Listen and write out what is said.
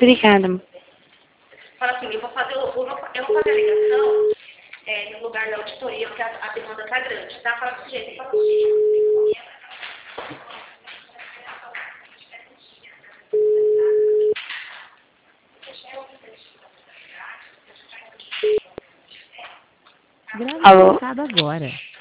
Obrigada. Fala assim, eu vou fazer a ligação no lugar da auditoria, porque a demanda está grande, tá? Fala desse jeito, fala assim. Grave Alô? agora.